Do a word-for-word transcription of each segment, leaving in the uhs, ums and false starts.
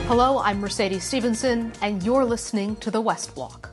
Hello, I'm Mercedes Stevenson, and you're listening to the West Block.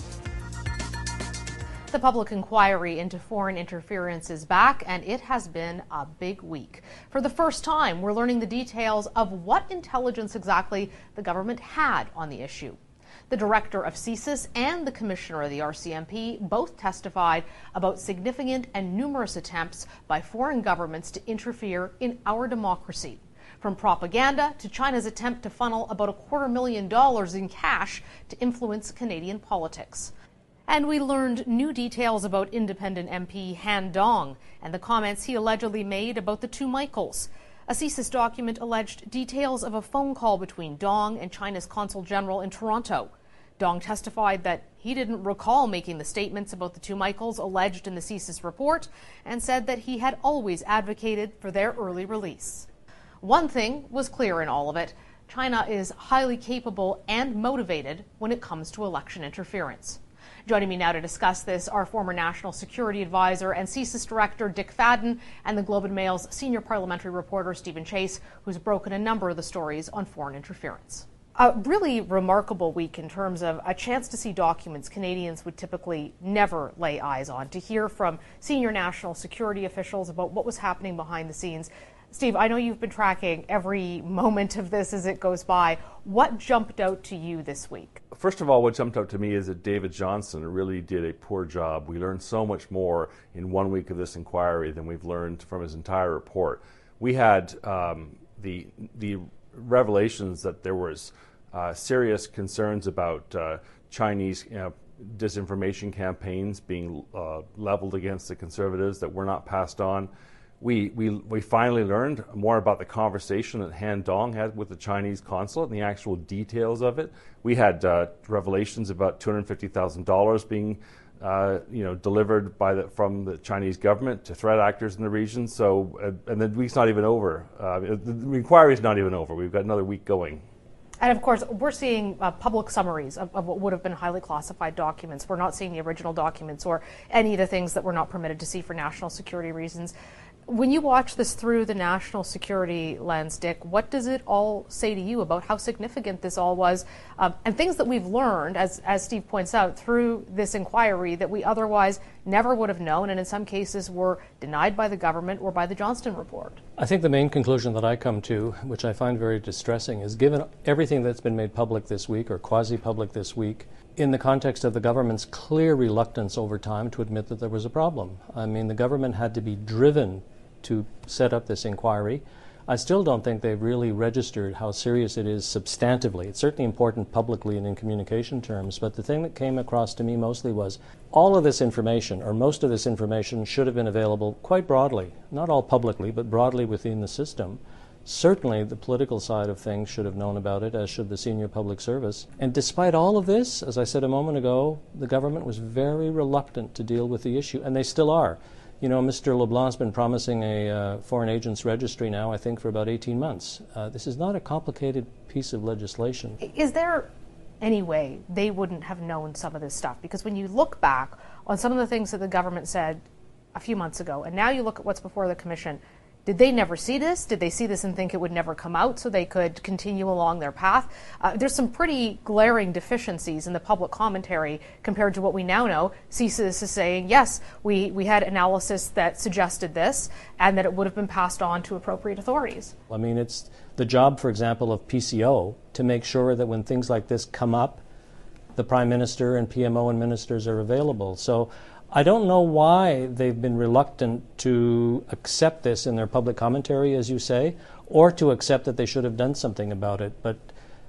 The public inquiry into foreign interference is back, and it has been a big week. For the first time, we're learning the details of what intelligence exactly the government had on the issue. The director of CSIS and the commissioner of the R C M P both testified about significant and numerous attempts by foreign governments to interfere in our democracy. From propaganda to China's attempt to funnel about a quarter million dollars in cash to influence Canadian politics. And we learned new details about independent M P Han Dong and the comments he allegedly made about the two Michaels. A CSIS document alleged details of a phone call between Dong and China's consul general in Toronto. Dong testified that he didn't recall making the statements about the two Michaels alleged in the CSIS report and said that he had always advocated for their early release. One thing was clear in all of it: China is highly capable and motivated when it comes to election interference. Joining me now to discuss this are former National Security Advisor and CSIS Director Dick Fadden and the Globe and Mail's senior parliamentary reporter Stephen Chase, who's broken a number of the stories on foreign interference. A really remarkable week in terms of a chance to see documents Canadians would typically never lay eyes on, to hear from senior national security officials about what was happening behind the scenes. Steve, I know you've been tracking every moment of this as it goes by. What jumped out to you this week? First of all, what jumped out to me is that David Johnston really did a poor job. We learned so much more in one week of this inquiry than we've learned from his entire report. We had um, the the revelations that there was uh, serious concerns about uh, Chinese you know, disinformation campaigns being uh, leveled against the Conservatives that were not passed on. We, we we finally learned more about the conversation that Han Dong had with the Chinese consulate and the actual details of it. We had uh, revelations about two hundred fifty thousand dollars being uh, you know, delivered by the, from the Chinese government to threat actors in the region. So, uh, and the week's not even over. Uh, the, the inquiry is not even over. We've got another week going. And of course, we're seeing uh, public summaries of, of what would have been highly classified documents. We're not seeing the original documents or any of the things that we're not permitted to see for national security reasons. When you watch this through the national security lens, Dick, what does it all say to you about how significant this all was, um, and things that we've learned, as, as Steve points out, through this inquiry that we otherwise never would have known, and in some cases were denied by the government or by the Johnston report? I think the main conclusion that I come to, which I find very distressing, is given everything that's been made public this week or quasi-public this week, in the context of the government's clear reluctance over time to admit that there was a problem. I mean, the government had to be driven to set up this inquiry. I still don't think they've really registered how serious it is substantively. It's certainly important publicly and in communication terms, but the thing that came across to me mostly was all of this information, or most of this information, should have been available quite broadly, not all publicly, but broadly within the system. Certainly the political side of things should have known about it, as should the senior public service. And despite all of this, as I said a moment ago, the government was very reluctant to deal with the issue, and they still are. You know, Mister LeBlanc's been promising a uh, foreign agents registry now, I think, for about eighteen months. Uh, this is not a complicated piece of legislation. Is there any way they wouldn't have known some of this stuff? Because when you look back on some of the things that the government said a few months ago, and now you look at what's before the commission, did they never see this? Did they see this and think it would never come out so they could continue along their path? Uh, there's some pretty glaring deficiencies in the public commentary compared to what we now know. CSIS is saying, yes, we, we had analysis that suggested this and that it would have been passed on to appropriate authorities. I mean, it's the job, for example, of P C O to make sure that when things like this come up, the Prime Minister and P M O and ministers are available. So I don't know why they've been reluctant to accept this in their public commentary, as you say, or to accept that they should have done something about it. But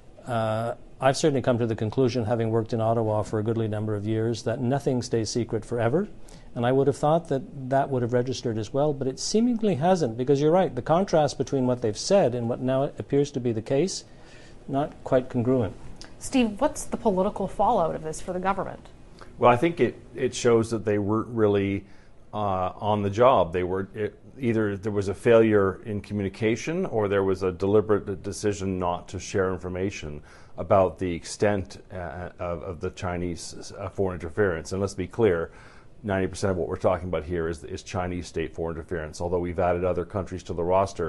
uh, I've certainly come to the conclusion, having worked in Ottawa for a goodly number of years, that nothing stays secret forever. And I would have thought that that would have registered as well, but it seemingly hasn't, because you're right, the contrast between what they've said and what now appears to be the case, not quite congruent. Steve, what's the political fallout of this for the government? Well, I think it, it shows that they weren't really uh, on the job. They were it, either there was a failure in communication or there was a deliberate decision not to share information about the extent uh, of, of the Chinese uh, foreign interference. And let's be clear, ninety percent of what we're talking about here is, is Chinese state foreign interference. Although we've added other countries to the roster,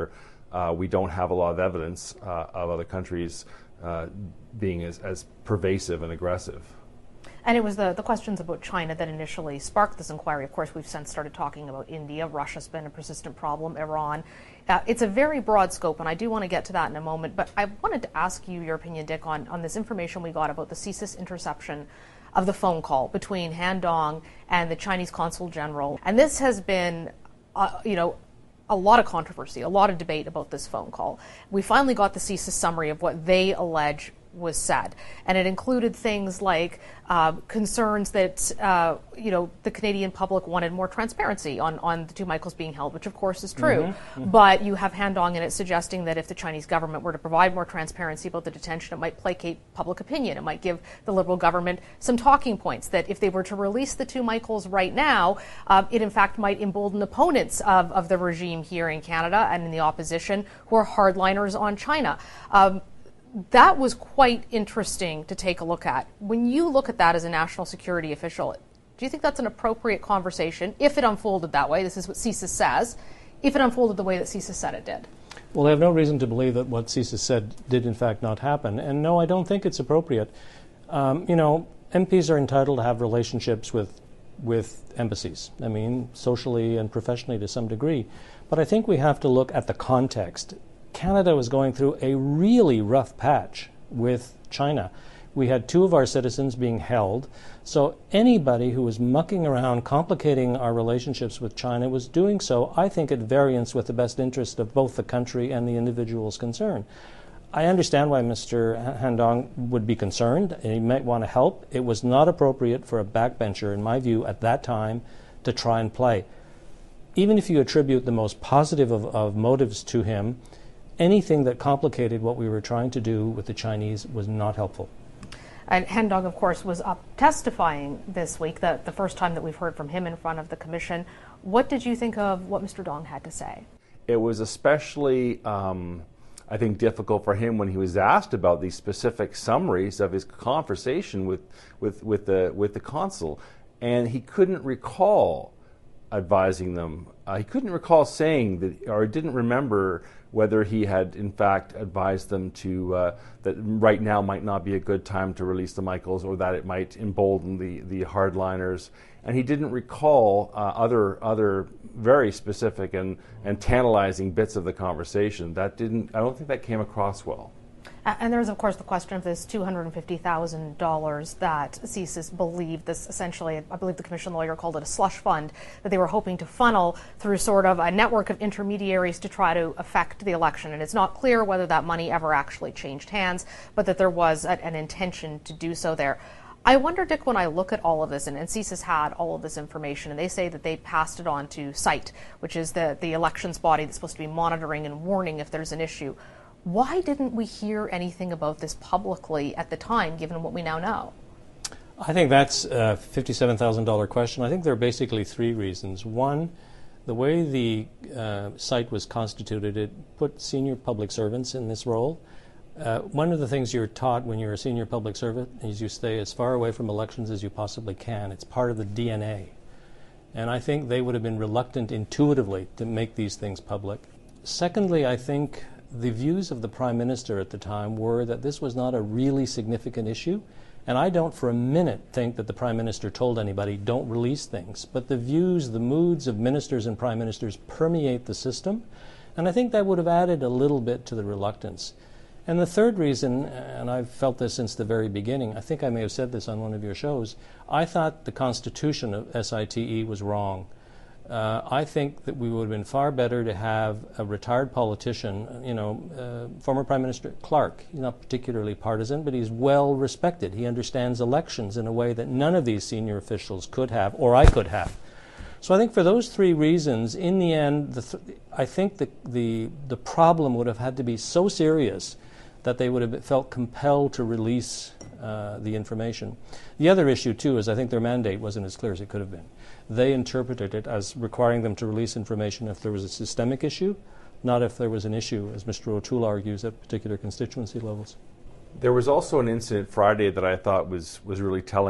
uh, we don't have a lot of evidence uh, of other countries uh, being as, as pervasive and aggressive. And it was the, the questions about China that initially sparked this inquiry. Of course, we've since started talking about India. Russia's been a persistent problem, Iran. Uh, it's a very broad scope, and I do want to get to that in a moment. But I wanted to ask you your opinion, Dick, on, on this information we got about the C S I S interception of the phone call between Han Dong and the Chinese consul general. And this has been, uh, you know, a lot of controversy, a lot of debate about this phone call. We finally got the C S I S summary of what they allege was said, and it included things like uh, concerns that uh, you know the Canadian public wanted more transparency on, on the two Michaels being held, which of course is true. Mm-hmm. Mm-hmm. But you have Han Dong in it suggesting that if the Chinese government were to provide more transparency about the detention, it might placate public opinion. It might give the Liberal government some talking points. That if they were to release the two Michaels right now, uh, it in fact might embolden opponents of, of the regime here in Canada and in the opposition who are hardliners on China. Um, That was quite interesting to take a look at. When you look at that as a national security official, do you think that's an appropriate conversation if it unfolded that way? This is what C S I S says. If it unfolded the way that C S I S said it did. Well, I have no reason to believe that what C S I S said did in fact not happen. And no, I don't think it's appropriate. Um, you know, M Ps are entitled to have relationships with with embassies. I mean, socially and professionally to some degree. But I think we have to look at the context. Canada was going through a really rough patch with China. We had two of our citizens being held. So anybody who was mucking around, complicating our relationships with China was doing so, I think, at variance with the best interest of both the country and the individuals concerned. I understand why Mister Han Dong would be concerned, and he might want to help. It was not appropriate for a backbencher, in my view, at that time, to try and play. Even if you attribute the most positive of, of motives to him, anything that complicated what we were trying to do with the Chinese was not helpful. And Han Dong, of course, was up testifying this week, the, the first time that we've heard from him in front of the commission. What did you think of what Mister Dong had to say? It was especially, um, I think, difficult for him when he was asked about these specific summaries of his conversation with, with, with, the, with the consul. And he couldn't recall advising them. Uh, he couldn't recall saying that, or didn't remember whether he had in fact advised them to uh, that right now might not be a good time to release the Michaels, or that it might embolden the the hardliners. And he didn't recall uh, other other very specific and, and tantalizing bits of the conversation. That didn't. I don't think that came across well. And there's, of course, the question of this two hundred fifty thousand dollars that C S I S believed, this essentially, I believe the commission lawyer called it a slush fund, that they were hoping to funnel through sort of a network of intermediaries to try to affect the election. And it's not clear whether that money ever actually changed hands, but that there was a, an intention to do so there. I wonder, Dick, when I look at all of this, and, and C S I S had all of this information, and they say that they passed it on to CITE, which is the, the elections body that's supposed to be monitoring and warning if there's an issue. Why didn't we hear anything about this publicly at the time, given what we now know? I think that's a fifty-seven thousand dollars question. I think there are basically three reasons. One, the way the uh, site was constituted, it put senior public servants in this role. Uh, one of the things you're taught when you're a senior public servant is you stay as far away from elections as you possibly can. It's part of the D N A. And I think they would have been reluctant intuitively to make these things public. Secondly, I think the views of the Prime Minister at the time were that this was not a really significant issue. And I don't for a minute think that the Prime Minister told anybody, don't release things. But the views, the moods of ministers and Prime Ministers permeate the system. And I think that would have added a little bit to the reluctance. And the third reason, and I've felt this since the very beginning, I think I may have said this on one of your shows, I thought the constitution of S I T E was wrong. Uh, I think that we would have been far better to have a retired politician, you know, uh, former Prime Minister Clark. He's not particularly partisan, but he's well respected. He understands elections in a way that none of these senior officials could have, or I could have. So I think for those three reasons, in the end, the th- I think the, the the problem would have had to be so serious that they would have felt compelled to release uh, the information. The other issue, too, is I think their mandate wasn't as clear as it could have been. They interpreted it as requiring them to release information if there was a systemic issue, not if there was an issue, as Mister O'Toole argues, at particular constituency levels. There was also an incident Friday that I thought was, was really telling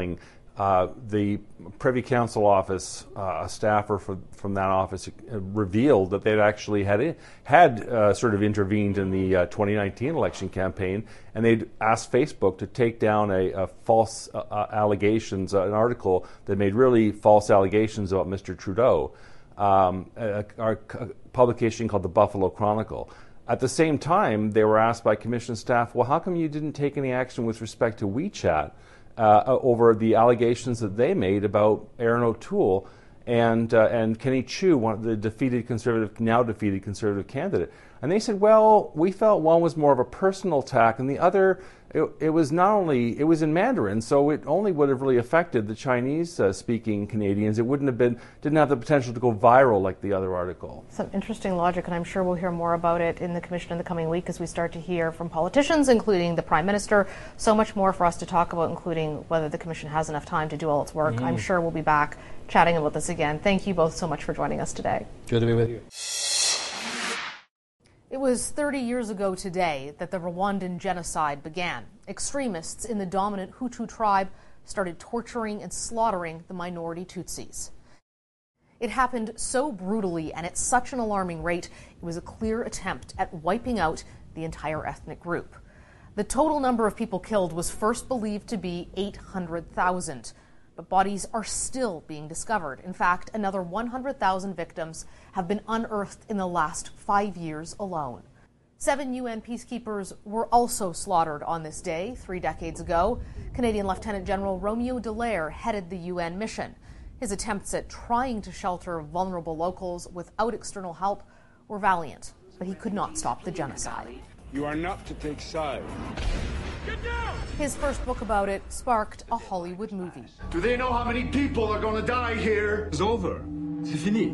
Uh, the Privy Council office, uh, a staffer from, from that office uh, revealed that they'd actually had had uh, sort of intervened in the uh, twenty nineteen election campaign, and they'd asked Facebook to take down a, a false uh, uh, allegations, uh, an article that made really false allegations about Mister Trudeau, um, a, a, a publication called the Buffalo Chronicle. At the same time, they were asked by commission staff, well, how come you didn't take any action with respect to WeChat uh, over the allegations that they made about Aaron O'Toole and uh, and Kenny Chiu, one of the defeated conservative, now defeated conservative candidate? And they said, well, we felt one was more of a personal attack, and the other, it, it was not only, it was in Mandarin, so it only would have really affected the Chinese-speaking uh, Canadians. It wouldn't have been, didn't have the potential to go viral like the other article. Some interesting logic, and I'm sure we'll hear more about it in the Commission in the coming week as we start to hear from politicians, including the Prime Minister. So much more for us to talk about, including whether the Commission has enough time to do all its work. Mm-hmm. I'm sure we'll be back chatting about this again. Thank you both so much for joining us today. Good to be with you. It was thirty years ago today that the Rwandan genocide began. Extremists in the dominant Hutu tribe started torturing and slaughtering the minority Tutsis. It happened so brutally and at such an alarming rate, it was a clear attempt at wiping out the entire ethnic group. The total number of people killed was first believed to be eight hundred thousand. But bodies are still being discovered. In fact, another one hundred thousand victims have been unearthed in the last five years alone. Seven U N peacekeepers were also slaughtered on this day three decades ago. Canadian Lieutenant General Romeo Dallaire headed the U N mission. His attempts at trying to shelter vulnerable locals without external help were valiant, but he could not stop the genocide. You are not to take sides. His first book about it sparked a Hollywood movie. Do they know how many people are going to die here? It's over. C'est fini.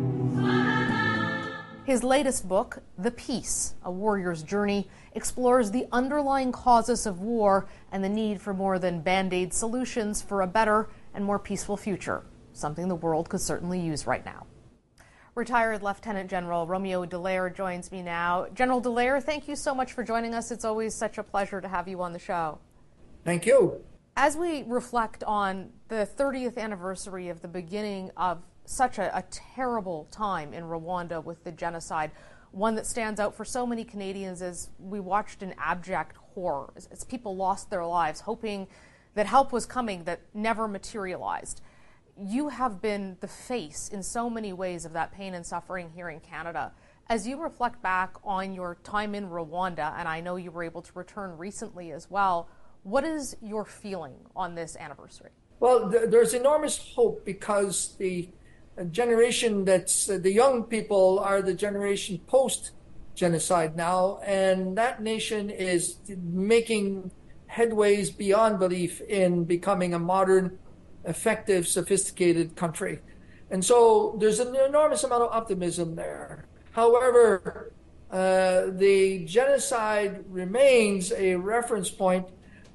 His latest book, The Peace, A Warrior's Journey, explores the underlying causes of war and the need for more than band-aid solutions for a better and more peaceful future, something the world could certainly use right now. Retired Lieutenant General Romeo Dallaire joins me now. General Dallaire, thank you so much for joining us. It's always such a pleasure to have you on the show. Thank you. As we reflect on the thirtieth anniversary of the beginning of such a, a terrible time in Rwanda with the genocide, one that stands out for so many Canadians as we watched in abject horror, as, as people lost their lives hoping that help was coming that never materialized. You have been the face in so many ways of that pain and suffering here in Canada. As you reflect back on your time in Rwanda, and I know you were able to return recently as well, what is your feeling on this anniversary? Well, th- there's enormous hope because the generation that's uh, the young people are the generation post-genocide now, and that nation is making headways beyond belief in becoming a modern, effective, sophisticated country. And so there's an enormous amount of optimism there. However, uh, the genocide remains a reference point,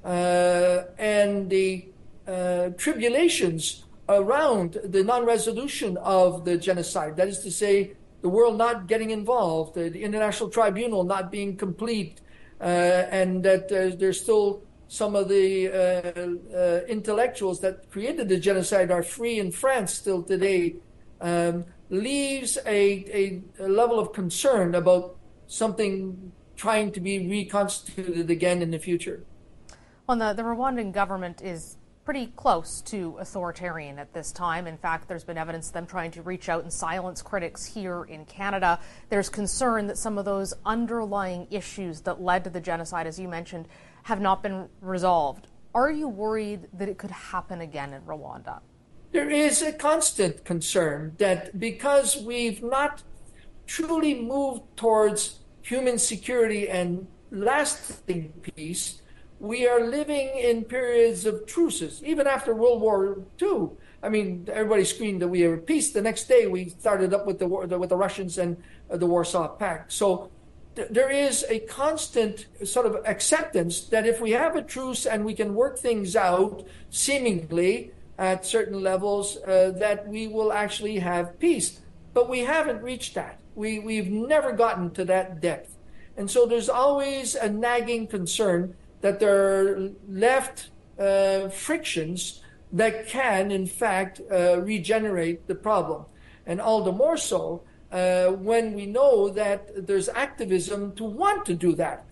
uh, and the uh, tribulations around the non-resolution of the genocide, that is to say, the world not getting involved, the, the International Tribunal not being complete, uh, and that uh, there's still some of the uh, uh, intellectuals that created the genocide are free in France still today, um, leaves a, a, a level of concern about something trying to be reconstituted again in the future. Well, the, the Rwandan government is pretty close to authoritarian at this time. In fact, there's been evidence of them trying to reach out and silence critics here in Canada. There's concern that some of those underlying issues that led to the genocide, as you mentioned, have not been resolved. Are you worried that it could happen again in Rwanda? There is a constant concern that because we've not truly moved towards human security and lasting peace, we are living in periods of truces, even after World War Two. I mean, everybody screamed that we were at peace. The next day, we started up with the war, with the Russians and uh, the Warsaw Pact. So th- there is a constant sort of acceptance that if we have a truce and we can work things out, seemingly at certain levels, uh, that we will actually have peace. But we haven't reached that. We we've never gotten to that depth, and so there's always a nagging concern that there are left uh, frictions that can, in fact, uh, regenerate the problem. And all the more so uh, when we know that there's activism to want to do that.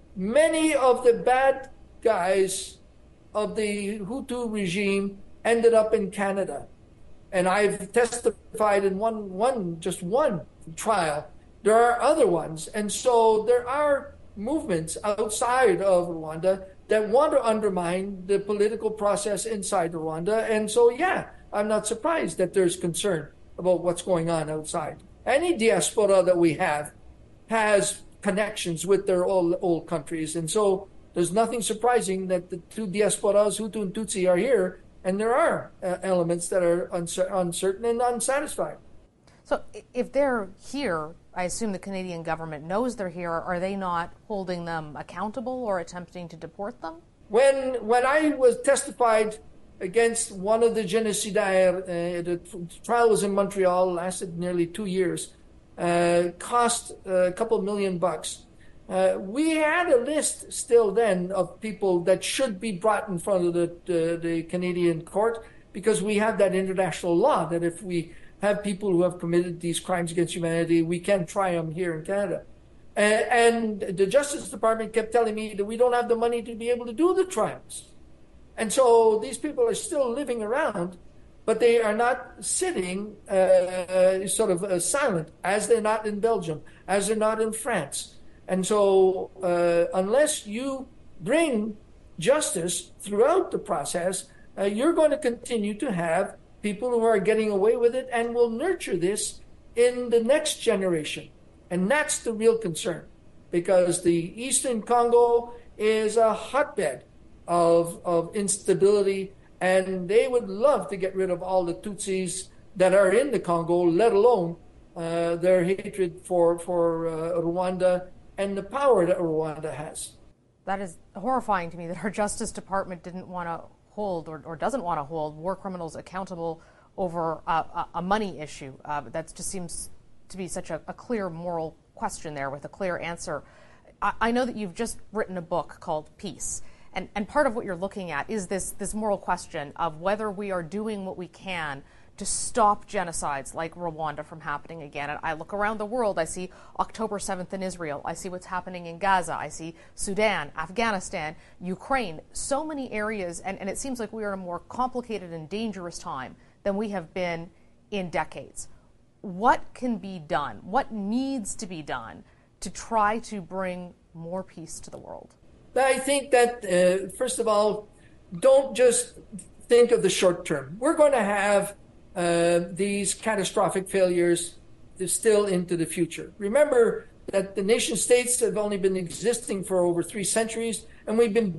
Many of the bad guys of the Hutu regime ended up in Canada. And I've testified in one, one, just one trial. There are other ones. And so there are movements outside of Rwanda that want to undermine the political process inside Rwanda. And so, yeah, I'm not surprised that there's concern about what's going on outside. Any diaspora that we have has connections with their old, old countries. And so there's nothing surprising that the two diasporas, Hutu and Tutsi, are here. And there are uh, elements that are uncer- uncertain and unsatisfied. So if they're here, I assume the Canadian government knows they're here. Are they not holding them accountable or attempting to deport them? When when I was testified against one of the genocidaires, uh, the trial was in Montreal, lasted nearly two years, uh, cost a couple million bucks. Uh, we had a list still then of people that should be brought in front of the, the, the Canadian court, because we have that international law that if we have people who have committed these crimes against humanity, we can try them here in Canada. Uh, and the Justice Department kept telling me that we don't have the money to be able to do the trials. And so these people are still living around, but they are not sitting uh, uh, sort of uh, silent, as they're not in Belgium, as they're not in France. And so uh, unless you bring justice throughout the process, uh, you're going to continue to have people who are getting away with it and will nurture this in the next generation. And that's the real concern, because the Eastern Congo is a hotbed of, of instability, and they would love to get rid of all the Tutsis that are in the Congo, let alone uh, their hatred for, for uh, Rwanda and the power that Rwanda has. That is horrifying to me that our Justice Department didn't want to hold or, or doesn't want to hold war criminals accountable over a, a, a money issue. Uh, that just seems to be such a, a clear moral question there with a clear answer. I, I know that you've just written a book called Peace. And, and part of what you're looking at is this, this moral question of whether we are doing what we can to stop genocides like Rwanda from happening again. And I look around the world, I see October seventh in Israel, I see what's happening in Gaza, I see Sudan, Afghanistan, Ukraine, so many areas, and, and it seems like we are in a more complicated and dangerous time than we have been in decades. What can be done? What needs to be done to try to bring more peace to the world? I think that, uh, first of all, don't just think of the short term. We're going to have uh, these catastrophic failures still into the future. Remember that the nation states have only been existing for over three centuries, and we've been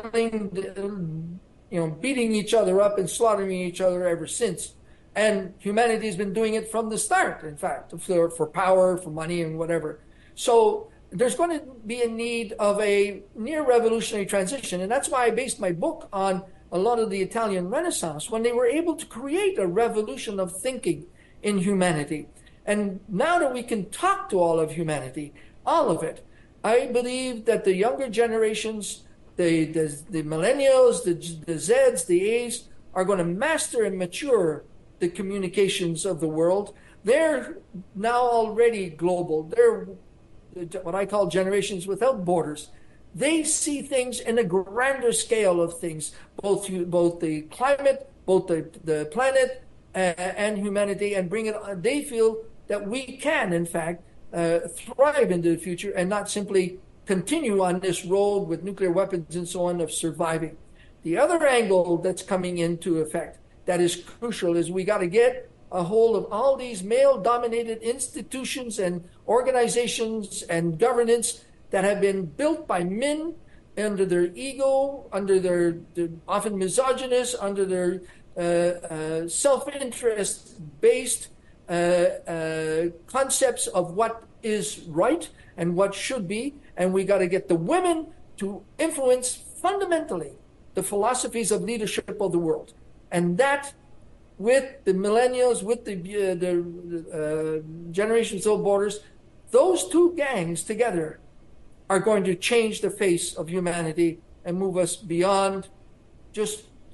battling, you know, beating each other up and slaughtering each other ever since. And humanity has been doing it from the start, in fact, for, for power, for money, and whatever. So there's going to be a need of a near revolutionary transition. And that's why I based my book on a lot of the Italian Renaissance, when they were able to create a revolution of thinking in humanity. And now that we can talk to all of humanity, all of it, I believe that the younger generations, the, the, the millennials, the, the Zs, the As, are going to master and mature the communications of the world. They're now already global. They're what I call generations without borders. They see things in a grander scale of things, both both the climate, both the, the planet, uh, and humanity, and bring it. They feel that we can, in fact, uh, thrive into the future and not simply continue on this road with nuclear weapons and so on of surviving. The other angle that's coming into effect that is crucial is we got to get a hold of all these male-dominated institutions and organizations and governance that have been built by men under their ego, under their, their often misogynist, under their uh, uh, self-interest-based uh, uh, concepts of what is right and what should be. And we got to get the women to influence fundamentally the philosophies of leadership of the world. And that, with the millennials, with the, uh, the uh, generations of borders, those two gangs together are going to change the face of humanity and move us beyond just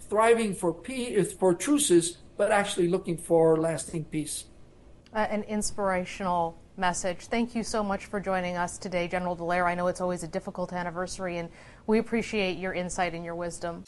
thriving for peace, for truces, but actually looking for lasting peace. Uh, an inspirational message. Thank you so much for joining us today, General Dallaire. I know it's always a difficult anniversary, and we appreciate your insight and your wisdom.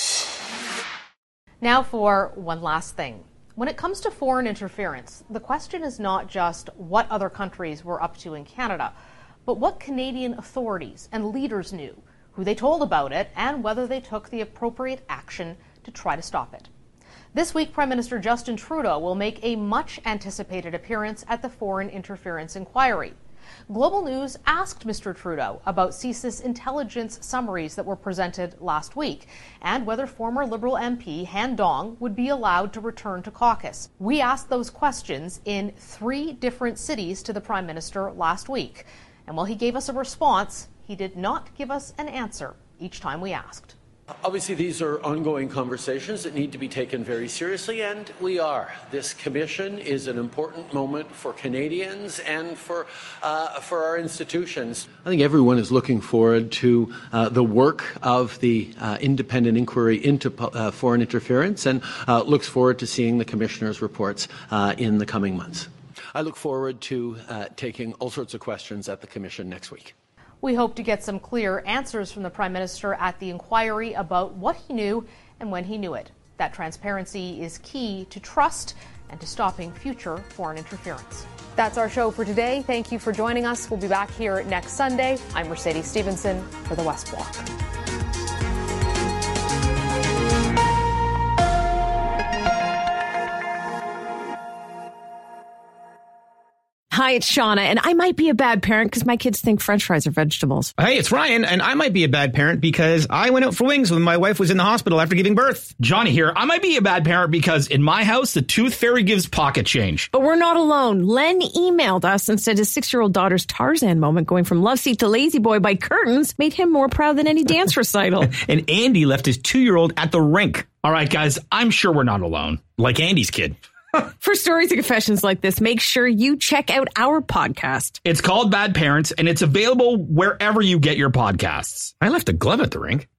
Now for one last thing. When it comes to foreign interference, the question is not just what other countries were up to in Canada, but what Canadian authorities and leaders knew, who they told about it, and whether they took the appropriate action to try to stop it. This week, Prime Minister Justin Trudeau will make a much-anticipated appearance at the Foreign Interference Inquiry. Global News asked Mister Trudeau about C S I S intelligence summaries that were presented last week and whether former Liberal M P Han Dong would be allowed to return to caucus. We asked those questions in three different cities to the Prime Minister last week. And while he gave us a response, he did not give us an answer each time we asked. Obviously, these are ongoing conversations that need to be taken very seriously, and we are. This commission is an important moment for Canadians and for uh, for our institutions. I think everyone is looking forward to uh, the work of the uh, independent inquiry into uh, foreign interference and uh, looks forward to seeing the commissioner's reports uh, in the coming months. I look forward to uh, taking all sorts of questions at the commission next week. We hope to get some clear answers from the Prime Minister at the inquiry about what he knew and when he knew it. That transparency is key to trust and to stopping future foreign interference. That's our show for today. Thank you for joining us. We'll be back here next Sunday. I'm Mercedes Stevenson for the West Block. Hi, it's Shauna, and I might be a bad parent because my kids think French fries are vegetables. Hey, it's Ryan, and I might be a bad parent because I went out for wings when my wife was in the hospital after giving birth. Johnny here. I might be a bad parent because in my house, the tooth fairy gives pocket change. But we're not alone. Len emailed us and said his six-year-old daughter's Tarzan moment going from love seat to lazy boy by curtains made him more proud than any dance recital. And Andy left his two-year-old at the rink. All right, guys, I'm sure we're not alone. Like Andy's kid. For stories and confessions like this, make sure you check out our podcast. It's called Bad Parents, and it's available wherever you get your podcasts. I left a glove at the rink.